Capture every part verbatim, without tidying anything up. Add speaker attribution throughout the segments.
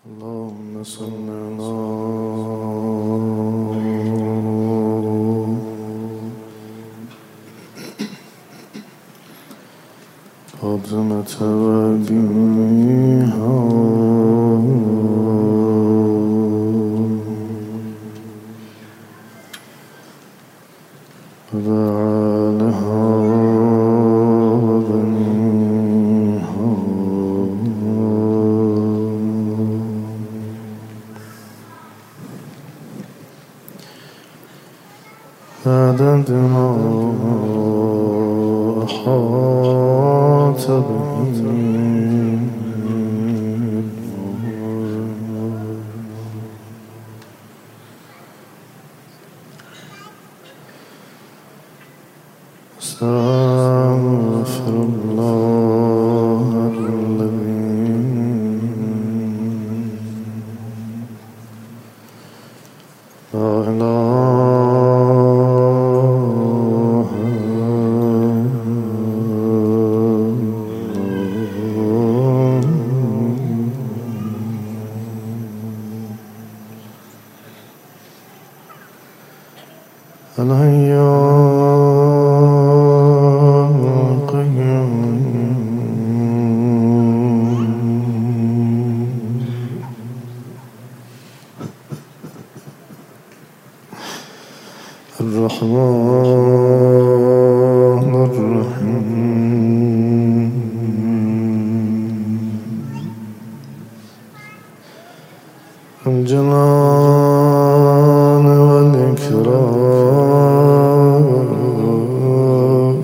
Speaker 1: اللهم صل على فاطمة وأبيها وبعالها وبنيها عدد ما أحاط به أستغفر الله الذي لا إله إلا الحي الرحمن الرحيم الجلال والإكرام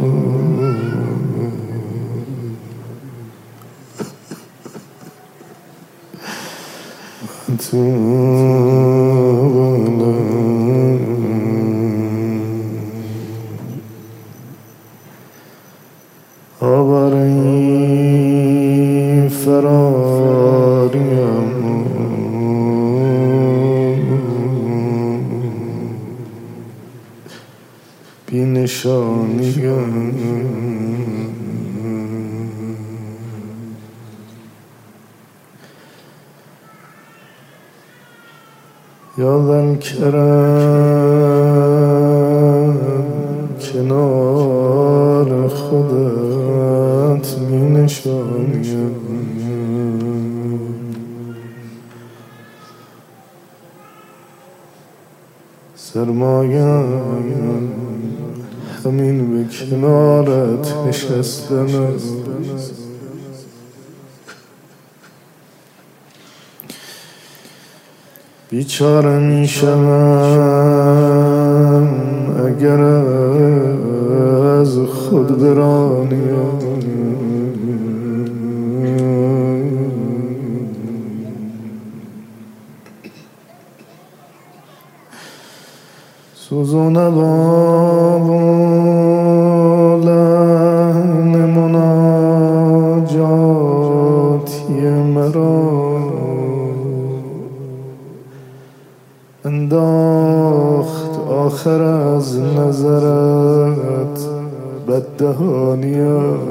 Speaker 1: آوری فراریم بی نشانیم یا ذا الکرم کنار خودت می نشانیم سرمایه‌ام همین به کنارت نشستن است بیچاره میشم اگر از خود برانیم سوزون باب و لحن مناجاتی مرا انداخت آخر از نظرت بددهانیم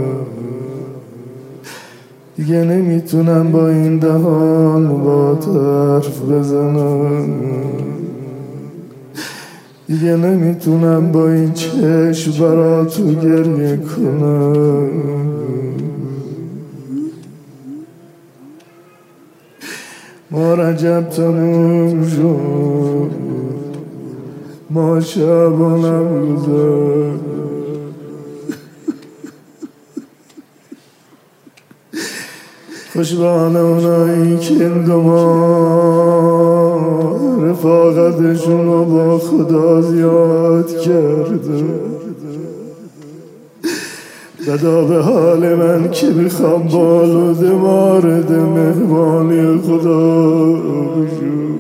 Speaker 1: دیگه نمیتونم با این دهان با حرف بزنم دیگه نمیتونم با این چشم برا تو گریه کنم ما رجب تموم شد ما شبانم گذشت خوشبان اونایی که این دو ماه رفاقتشون رو با خدا زیاد کرده بدا به حال من که میخوام بالود مارد مهمانی خدا بشو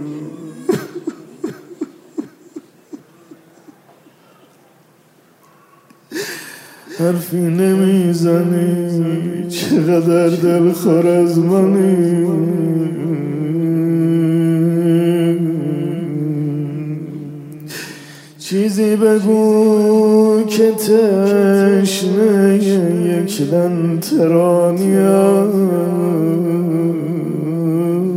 Speaker 1: حرفی نمیزنی چقدر دلخور از منی چیزی بگو که تشنه یک لنترانیم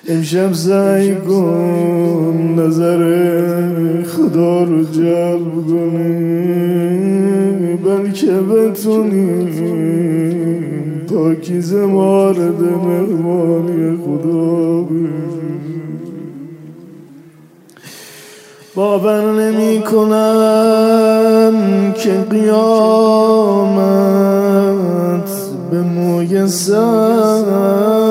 Speaker 1: امشب سعی کن نظر خدا رو جلب کنی، بلکه بتونی پاکیزه مورد مهربانی خدا بشی. باور نمی کنم که قیامت به موی سر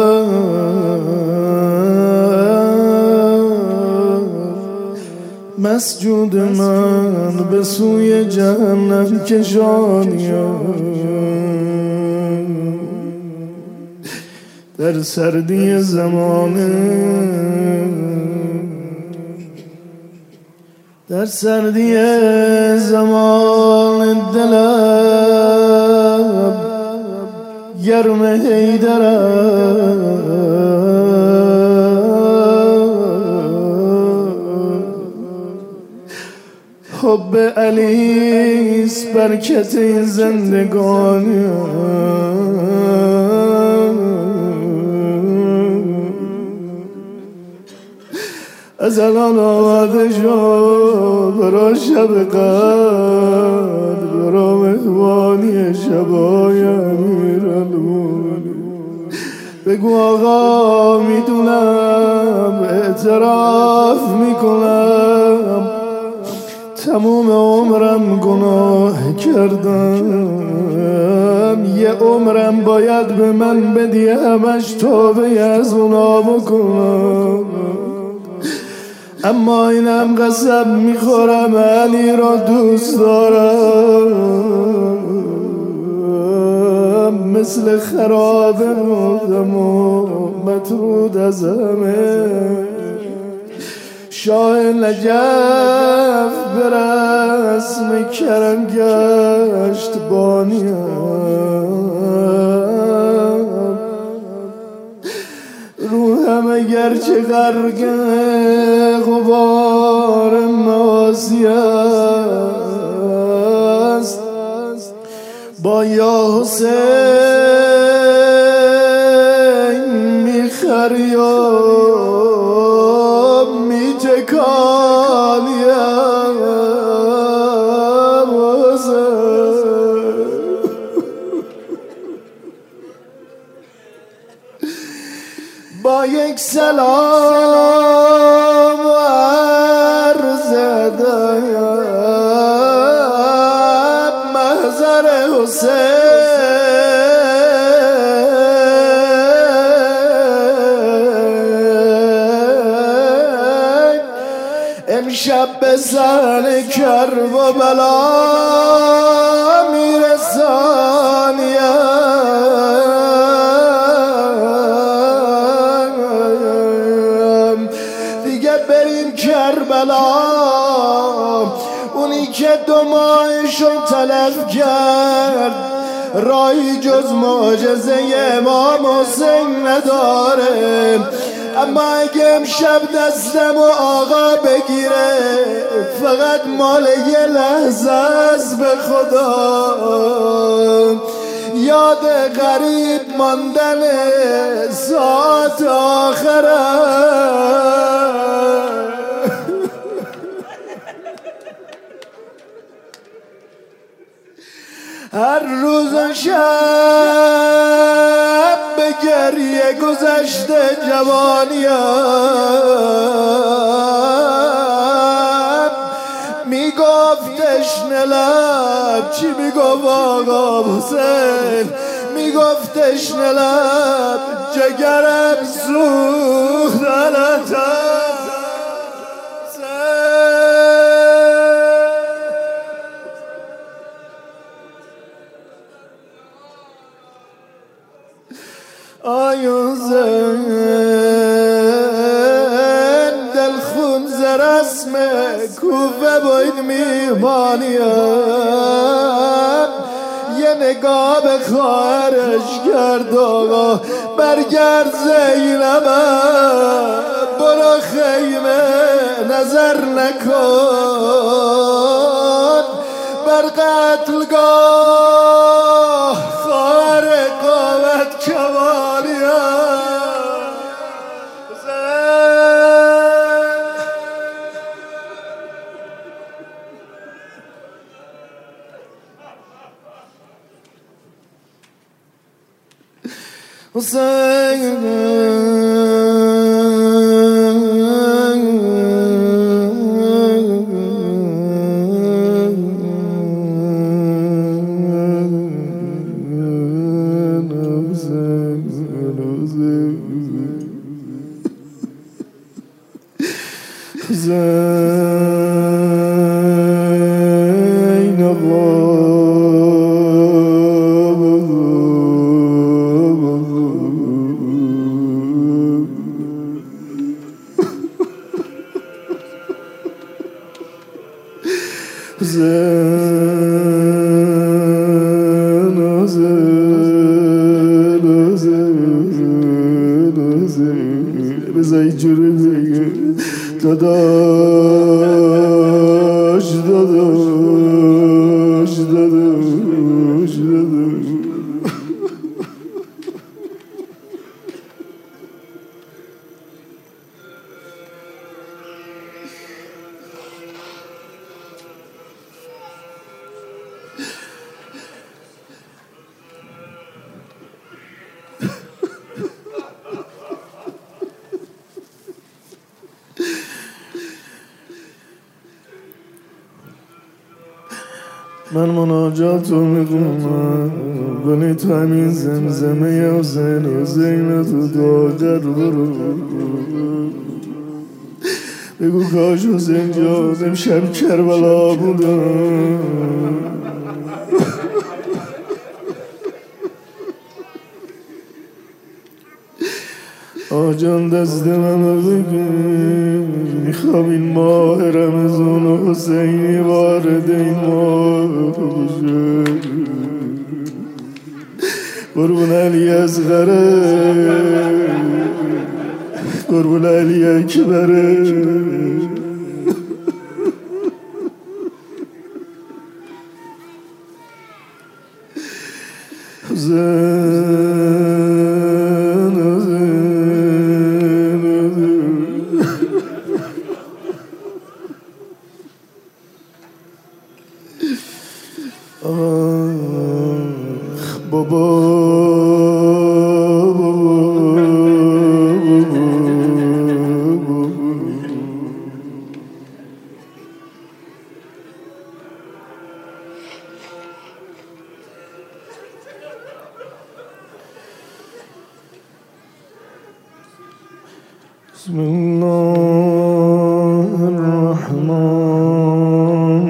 Speaker 1: مسجود من به سوی جهنم کشانیم. در سردی زمانه در سردی زمان دلم گرم حیدرم، حب علیس برکت این زندگانی. از الان آمده شد برا شب قدر، برا مهمانی شبای امیرالمومنین. بگو آقا میدونم، اعتراف میکنم تموم عمرم گناه کردم، یه عمرم باید به من بدی همش توبه از اونا بکنم. اما اینم قسم میخورم علی را دوست دارم، مثل خراب مردم و مطرود از همه. شاه نجف به رسم کرم گشت بانیم، روحم اگرچه غرق غبار معاصی است، با یا حسین میخریم میتکانیم. با یک سلام و عرض ادب محضر حسین، امشب به سر کرب و بلا میرسانیم. بریم کربلا، اونی که دو ماهشو تلف کرد راهی جز معجزه امام حسین نداره. اما اگه امشب دستم و آقا بگیره فقط مال یه لحظه است به خدا، یاد غریب ماندن ساعت آخره. هر روز و شب به گریه گذشته جوانیم، میگفتش نلب چی میگفت آقا حسین، میگفتش نلب جگرم سوخت علتم. آیون زن دل خون ز رسم کوفه باید میمانیم، یه نگاه به خواهرش کرد آقا برگرد زینبم، برو خیمه نظر نکن بر قتلگاه خواهر قامت کمالیم. حسین حسین آقا حسین حسین حسین حسین بذار اینجوری بگه داداش داداش داداش داداش من مناجات رو میخونم ولی تو همین زمزمه حسین حسین تو داغر برو بگو کاش حسین جان امشب کربلا بودم آجان دست منو بگیر میخوام این ماه رمضان و حسینی وارد این ماه بشه قربون علی اصغره قربون علی اکبره بابا بسم الله الرحمن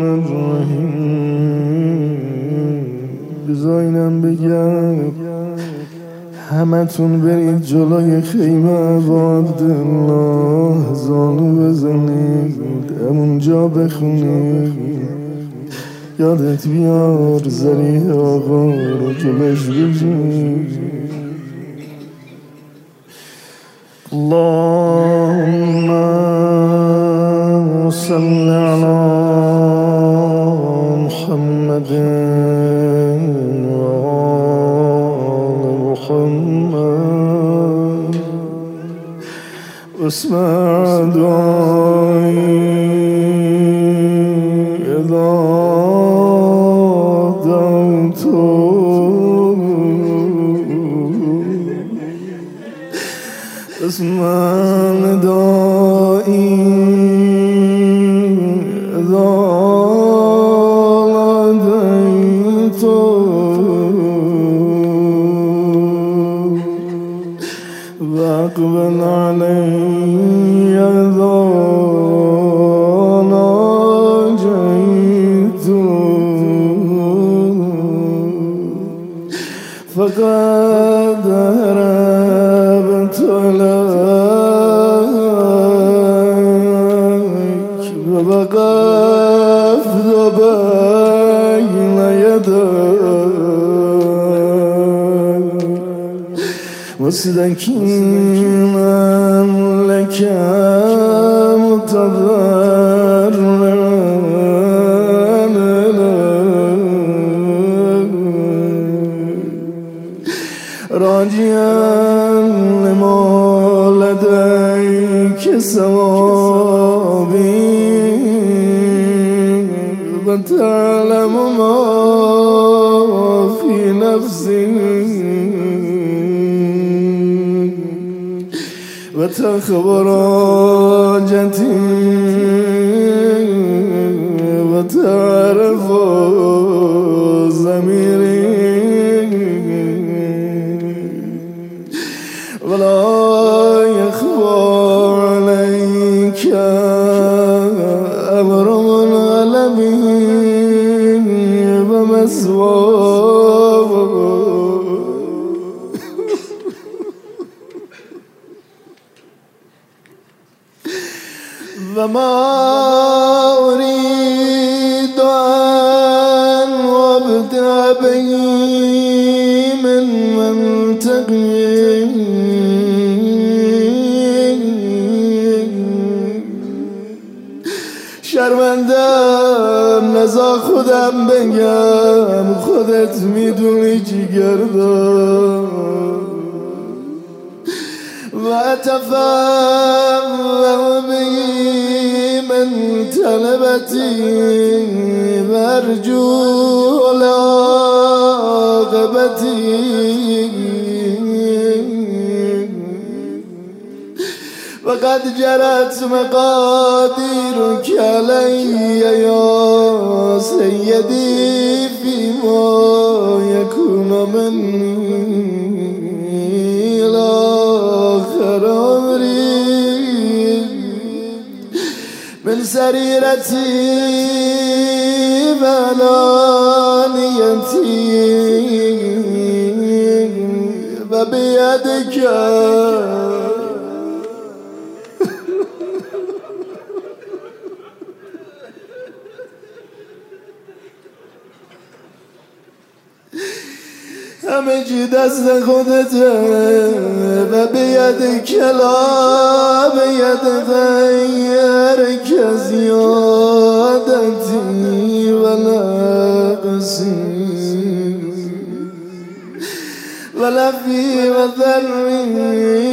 Speaker 1: الرحیم بذارینم بگم همه تون برید جلوی خیمه با عبدالله زانو بزنید همونجا بخونید یادت بیار زریح آقا رو جلوش بگید اللهم صل على محمد وآل محمد واسمع دعائي إذا دعوت اسمع ندائي إذا ناديت واقبل علي إذا ناجيت فقد هربت إليك ووقفت بين يديك مستكينا لك متضرعا راجعا لما لديك ثوابي وتعلم ما في نفسي وتخبراجتي وتعرف ضميري ولا يخفى عليك أمر العالمين ومثواه وما أريد أن أبدأ به من منطقي شرمندم نزا خودم بگم خودت میدونی چی گردم و تفهم بی من طلبتی و ارجو عاقبتی وقد جرت مقاديرك علي يا سيدي فيما يكون مني الآخر أمري من سريرتي وعلانيتي وبيدك همه چی دست خودته و بید کلا بید غیر که زیادتی و نقصی و لفی و ذری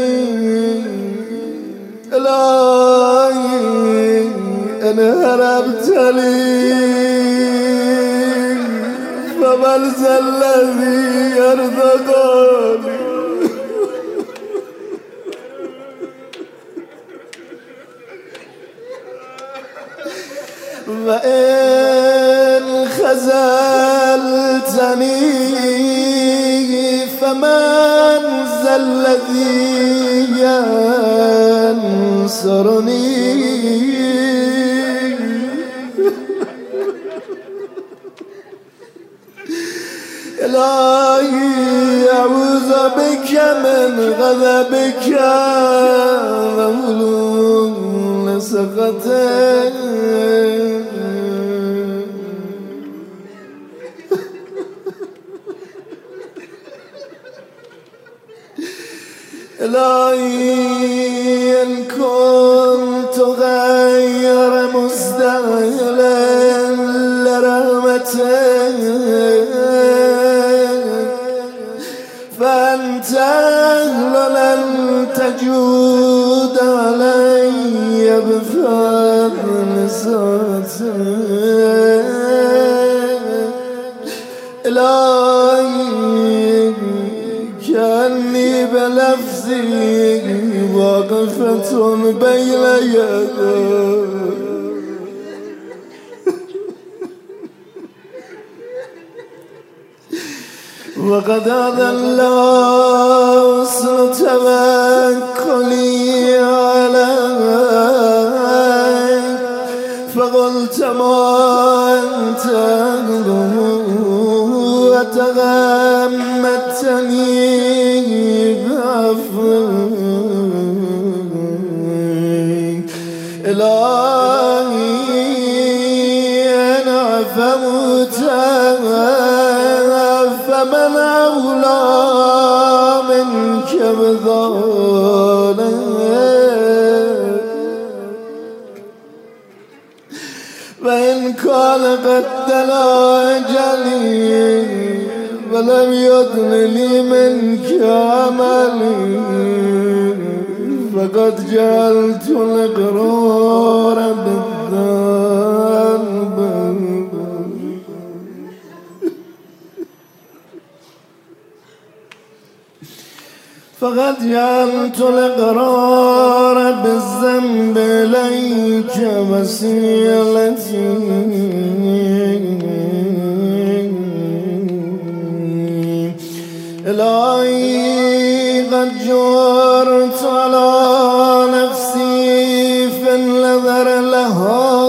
Speaker 1: الهی ان هربتلی فمن ذا الذي يرزقني وإن خذلتني فمن ذا الذي ينصرني إلهي أعوذ بك من غضبك وهلول سخطك إلهي إن كنت غير مستأهل لرحمتك فأنت لن تجود علي بفضل ذاتك إلهي كأني بلفظي واقفة بين يديك وقد أذل حسن توكلي عليك فقلت ما أنت وتغمدتني بعفوك إلهي أنا عفوت فمن أولى منك بذلك وإن كان قد دلا أجلي ولم يدن لي منك عملي فقد جعلت الإقرار بالذنب فقد جعلت الإقرار بالذنب إليك وسيلتي إلهي. قد جرت على نفسي في النظر لها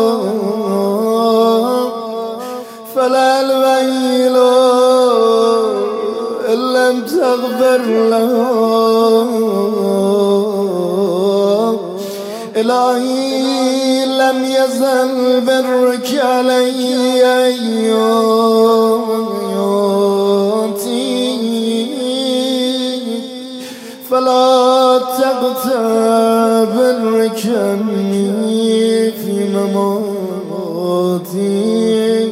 Speaker 1: فلا الويل إن لم تغفر لها. إلهي لم يزل برك علي فلا تغتبرك عني في مماتي.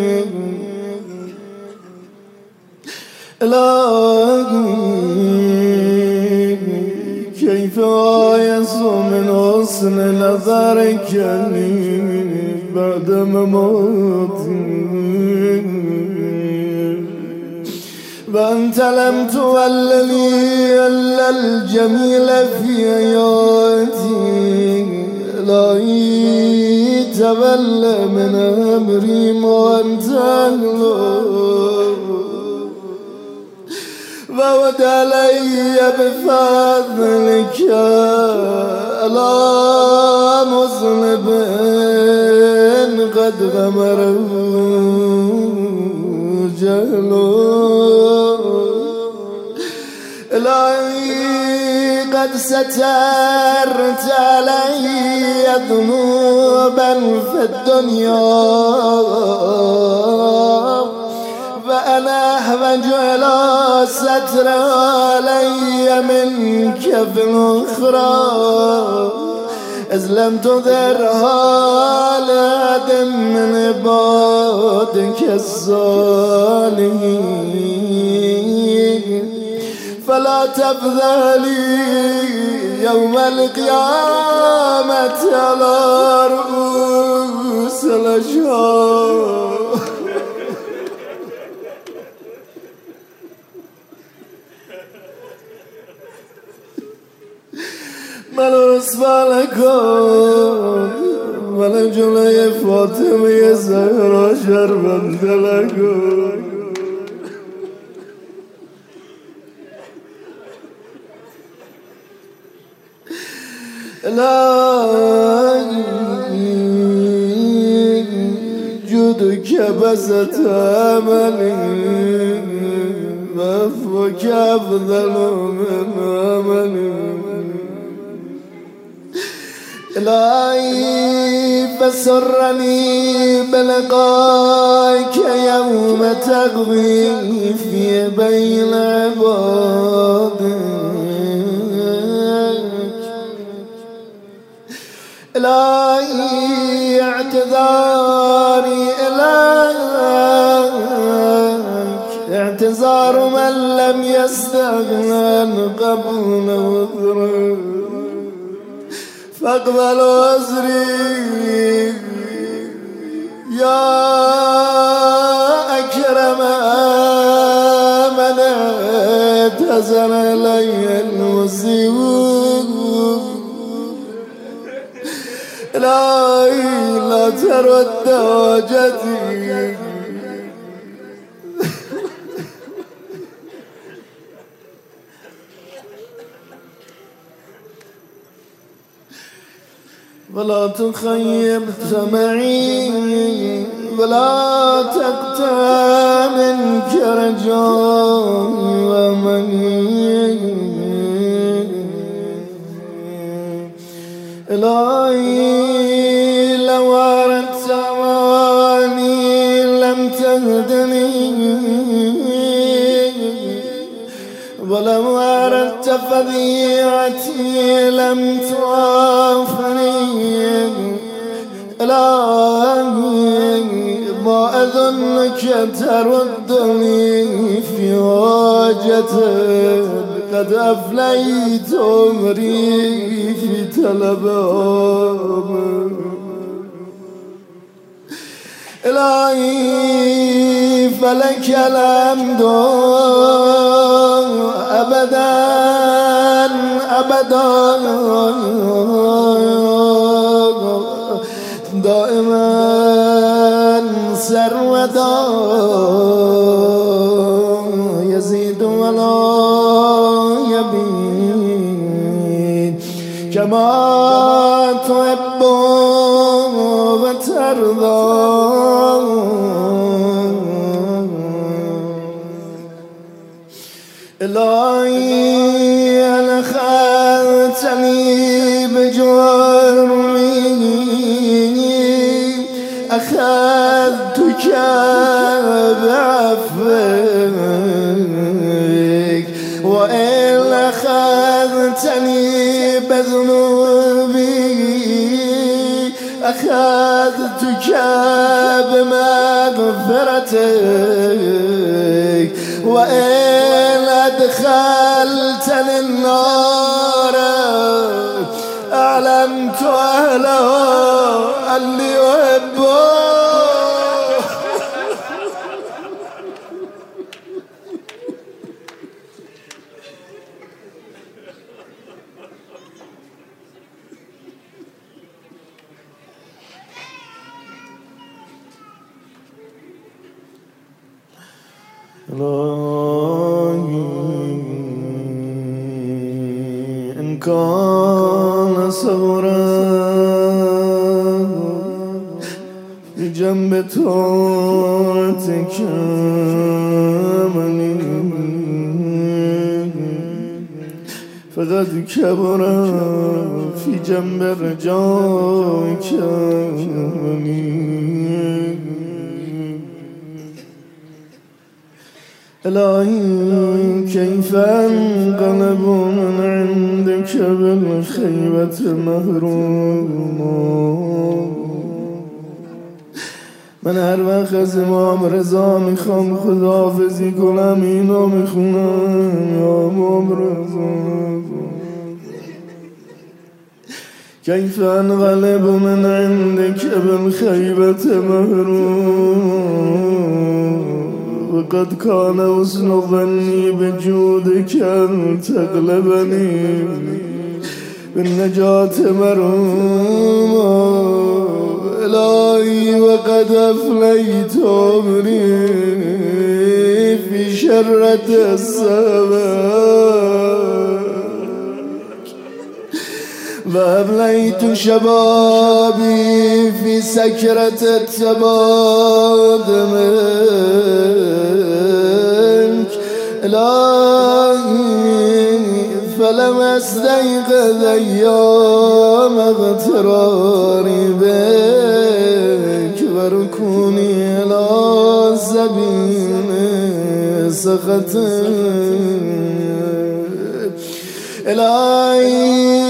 Speaker 1: إلهي كيف آيس من حسن نظرك لي بعد مماتي وأنت لم تولني إلا الجميل في حياتي. إلهي تولى من أمري ما أنت أهله وود علي بفضلك على مذنب قد غمره جهله. إلهي قد سترت علي ذنوبا في الدنيا وأنا أحوج إلى ستر علي منك في الأخرى إذ لم تظهرها لأحد من عبادك الصالحين. فلا تفضلي يوم القيامة على رؤوس الأشهار. ملوس بالكون ولا جلوی فاطمه زهرا شرمنده لکن. إلهي جودك بسط أملي وعفوك أفضل من أملي. إلهي فسرني بلقائك يوم تغوي في بين عبادك. إلهي اعتذاري إليك اعتذار من لم يستغنى قبل وذره فاقبل عذري يا أكرم من اعتذر إلي المسيء. إلهي لا ترد حاجتي ولا تخيب سمعي ولا تقطع منك رجائي ومني. إلهي لو أردت أماني لم تهدني ولو أردت فضيعتي لم تعافني. إلهي ما أظنك تردني في حاجتك قد أفليت عمري في طلب أمرك. إلهي فلك الحمد أبدا سرودان دائما سرودان يزيد ولا يبيد كما تحب وترضى إلهي أنا خلتني بجرمي أخذتك بعفوك وإن أخذتني بذنوبي أخذتك بمغفرتك وإن أدخلتني النار أعلمت أهله اللي يحبه إن كان صبرا بجنب طاعتك مني فقد كبر في جنب رجائك مني إلهي كيف انقلب من عندك بالخيبة محروم من هر وقت از امام رضا میخوام خداحافظی کنم اینو میخونم یا امام رضا كيف انقلب من عندك بالخيبة محروم وقد كان حسن ظني بجودك أن تغلبني بالنجاة مرحوما إلهي وقد أفليت عمري في شرة السماء وأبليت شبابي في سكرة التباد منك إلهي فلم أستيقظ أيام اغتراري بك وركوني إلى سبيل سخطك إلهي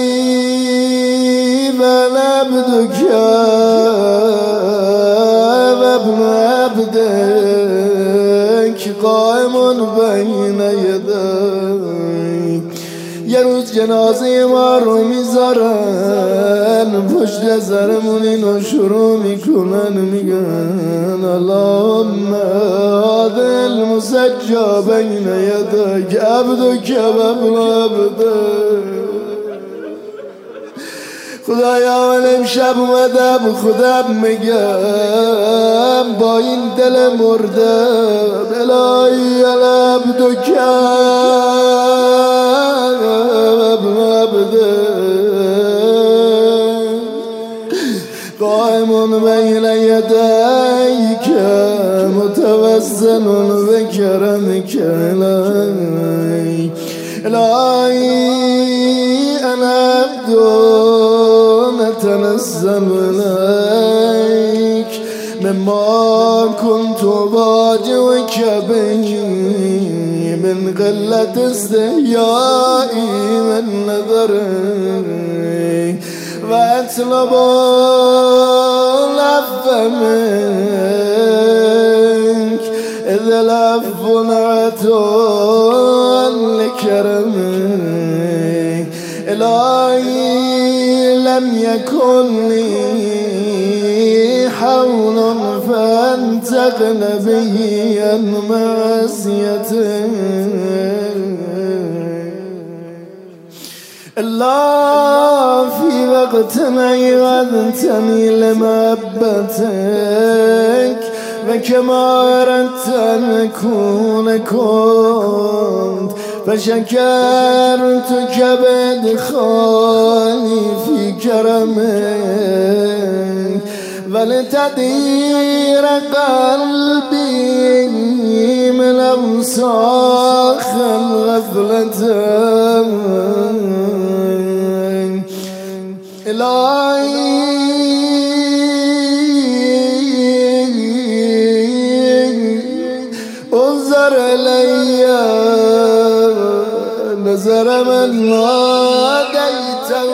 Speaker 1: بل عبدك وابن عبدك قائم بين يديك یه روز جنازه ما رو میذارن پشت سرمون اینو شروع میکنن میگن اللهم هذا المسجى بین یدیک عبدک و ابن عبدک خدایا من امشب اومدم خودم میگم با این دل مردم الهی العبدک ابن عبدک قائم بین یدیک متوسل بکرمک الهی الهی انا عبد نتنزل إليك مما كنت باجوك به من قلة استحيائي من نظري وأطلب العفو منك إذ العفو عطاء لكرمك إلهي لم يكن لي حول فانتقل به عن معصيتك الله في وقت أيقظتني لمحبتك وكما أردت أن أكون كنت فشكرتك بإدخالي في كرمك ولتدير قلبي من أوساخ الغفلة إلهي انظر إلي نظر من ناديته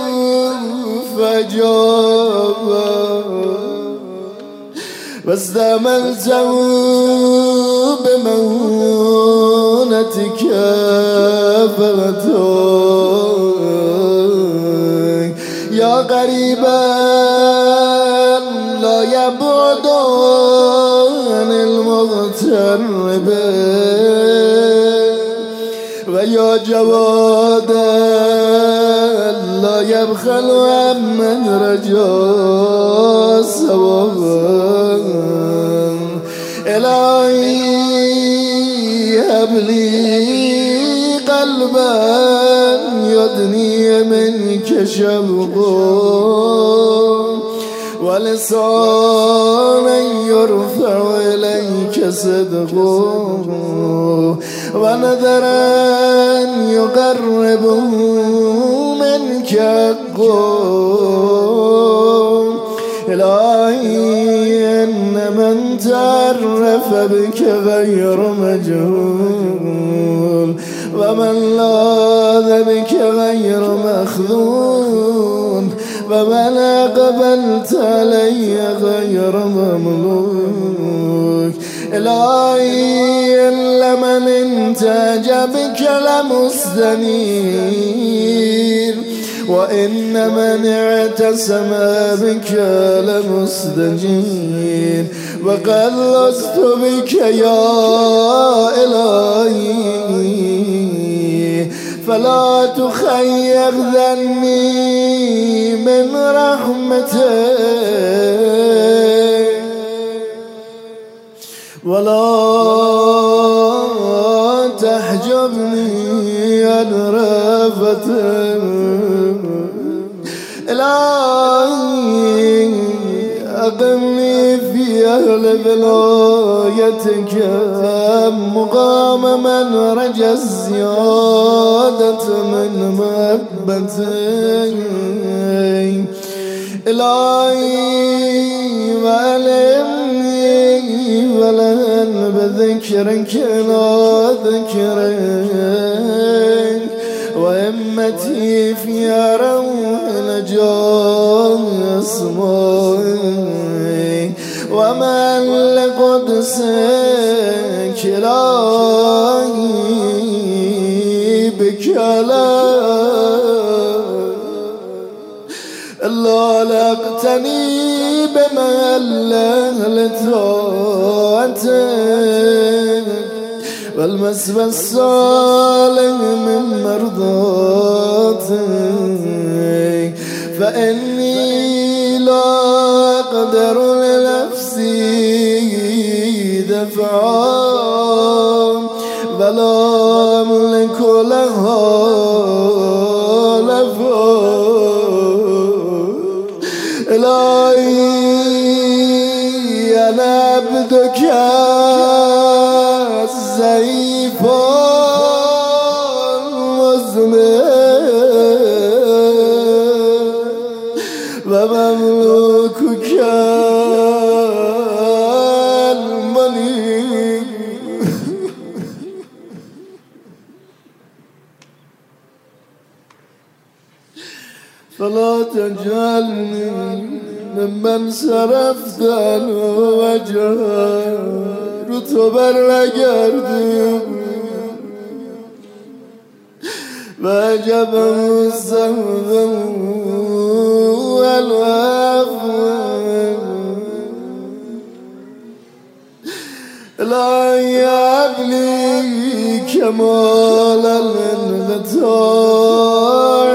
Speaker 1: فجاب واستعملته بمؤونتك فغتوك يا غريبا لا يبعد عن المغترب ويا جوادا لا يبخل عمن رجا سواه إلهي هب لي قلبا يدني منك شوقا ولسانا يرفع إليك صدقا ونذرا يقرب منك حقا إلهي إن من تعرف بك غير مجهول ومن لاذ بك غير مخذول ومن أقبلت علي غير مملوك إلهي إلا من انتاج بك لمستنير وإن من اعتصم بك لمستجير وقد لست بك يا إلهي فلا تخير ذني من رحمتك ولا تحجبني عن رأفتك إلهي أقمني في أهل ولايتك مقام من رجى الزيادة من محبتك إلهي وألمني ولن بذكرك لا ذكرك وهمتي في روح نجاة اسمائي ومن لقدسك إلهي بك لا الله لقتني بمهل أهل طاعتك والمسوى الصالح من مرضاتك فإني لا أقدر لنفسي دفعا ولا أملك لها نفعا إلهي أنا عبدك الضعيف المذنب ومملوكك المليك فلا تجعلني ممن صرفت عنه وجهك تو برنگردم و عجبم الزهدم والعفو لا يبلي كمال الانقطاع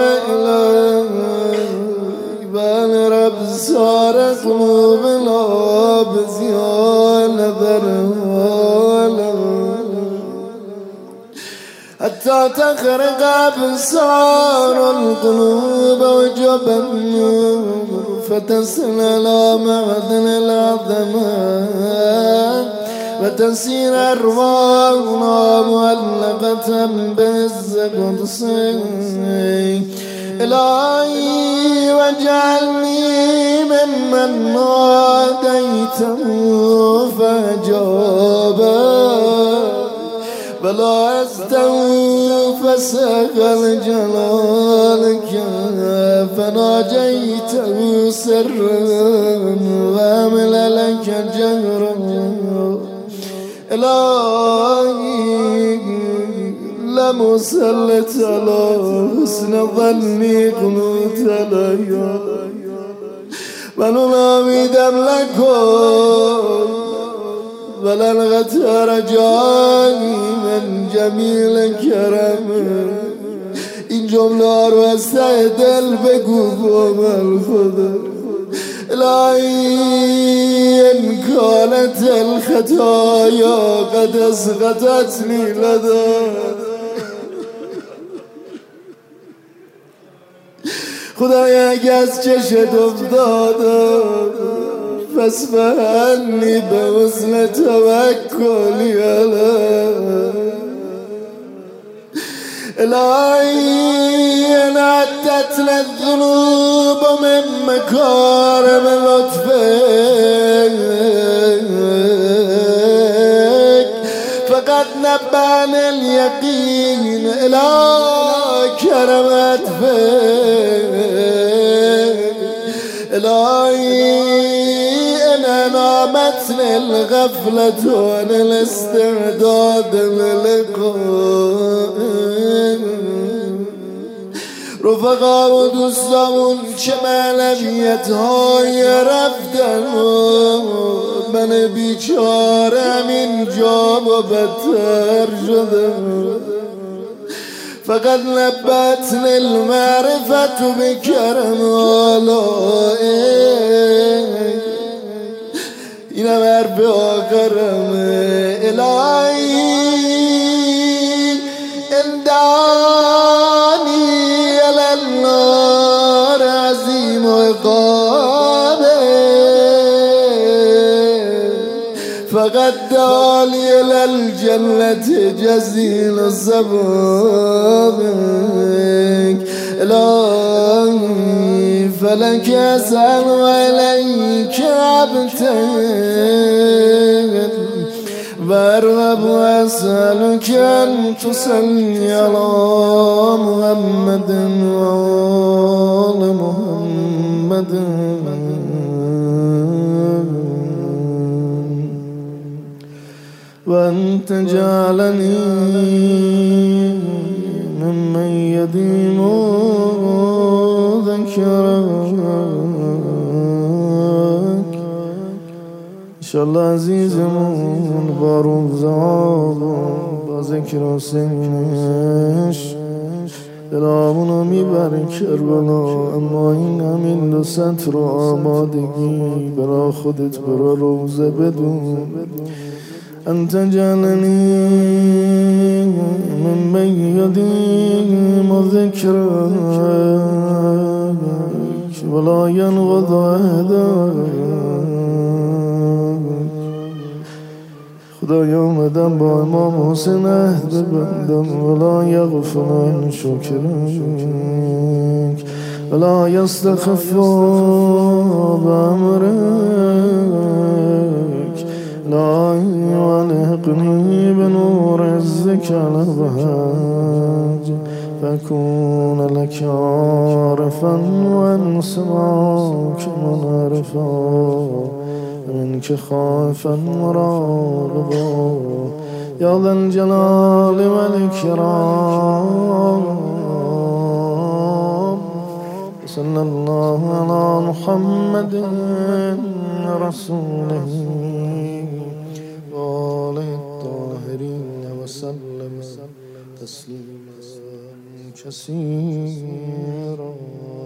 Speaker 1: إليك بل رب صار قلوبنا بزيان ذرها حتى تخرق أبصار القلوب وجب النور فتصل إلى معدن العظمة وتسير أرواحنا معلقة بعز قدسك إلهي واجعلني ممن ناديته فأجابه ولا استوفى جلالك فناجيته سرا وامل لك جهرا إلهي لم أسلط على حسن ظني قنوت عليا من أناميدم لكم ولن غتر رجائي من جمیل کرم این جمله رو از ته دل بگو بامل خدا الهی ان كانت الخطايا قد اسقطتني لدى خدایا اگه از چشت افتادم فاسمعني بحسن توكلي عليك إلهي أنا عدت للذنوب من مكارم لطفك فقد نبأني اليقين إلى كرم لطفك إلهي أنا نامتني الغفلة عن الاستعداد للقائك رفقا و دوستامون چه معنویت های رفتن من بیچارم اینجا و بدتر شدم فقد نبتني المعرفة بكرم آلائك این حرف آخرم الهی اندانی على النار عظیم عقابه فقد دالي إلى الجنة جزيل صبابك إلهي فلك أسأل وإليك أبتهل وأرغب وأسألك أن تصلي على محمد وآل محمد وأن تجعلني ممن يديم ذكرك انشالله عزیزمون با روزاب با ذکر و سینش دلامونو میبره کربلا اما این همین دو سطر رو آمادگی برا خودت برا روزه بدون أنت جعلني ممن يديم ذكرك ولا ينغض عهدك خدایا اومدم با امام حسین عهد ببندم ولا یغفلن شکرک ولا یستخف بأمرك لا يلحقني بنور عزك على البهاج فأكون لك عارفا وانسمعك منعرفا منك خائفا مراقبا يا ذا الجلال والإكرام صلى الله على محمد رسوله وآله الطاهرين وسلم تسليما كثيرا.